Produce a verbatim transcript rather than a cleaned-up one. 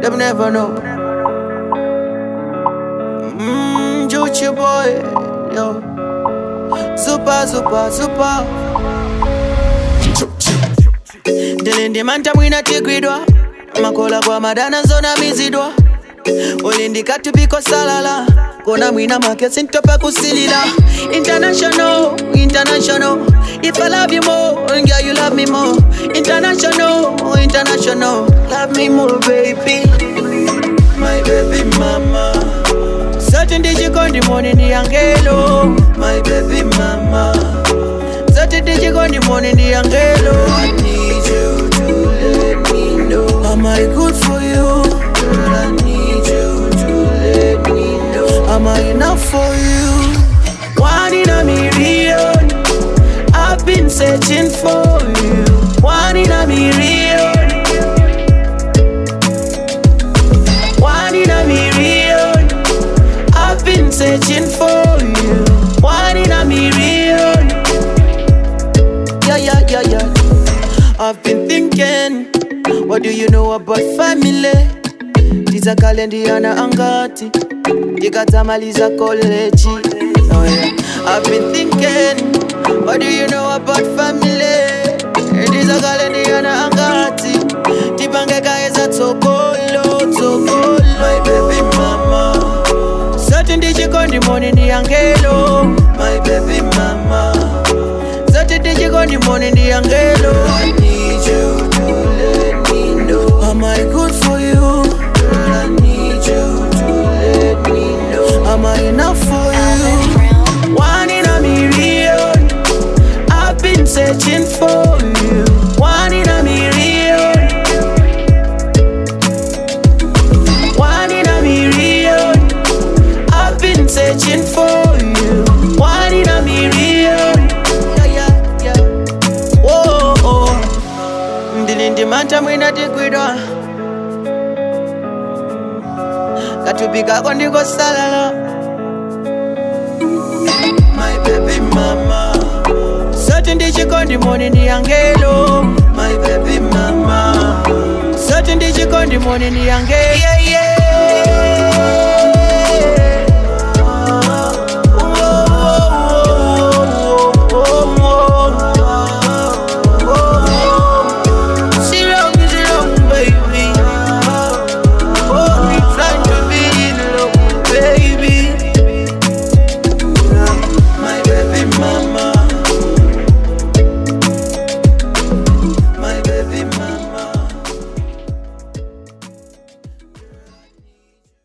them never know. Mmm, Juchi boy, yo. Super, super, super. Delindi manta mwina tigridwa. Makola kwa madana zona mizidwa. Olindi katubiko salala. Kona mwina make sintopa kusilila. International, international. If I love you more, girl you love me more. International, international. Love me more baby. My baby mama. Certain did you go in the morning the angelo. My baby mama. Certain did you go in the morning the angelo. I need you to let me know. Am I good for you? Girl, I need you to let me know. Am I enough for you? One in a million. I've been searching for you. One in a million. One in a million. I've been searching for you. One in a million. Yeah, yeah, yeah, yeah. I've been thinking, what do you know about family? Tiza kalendiana angati. Jikatamaliza college. Oh yeah. I've been thinking, what do you know about family? Tiza kalendiana angati. Tipangeka eza tokolo, tokolo. My baby mama. Certain did you go in the morning the angelo. My baby mama. Certain did you go in the morning the angelo. I need you to let me know. Am I good for you? Girl, I need you to let me know. Am I enough for you? One in a million. I've been searching for you. One in a million. One in a million. I've been searching for you. One in a million. Yeah, yeah, yeah. Whoa, oh. Ndilindi manta mwina tigwidwa. Katubika kwa ndiko salala. My baby mama. Certain did you go in the morning the angelo. My baby mama. Certain did you go in the morning the angelo. Yeah, yeah.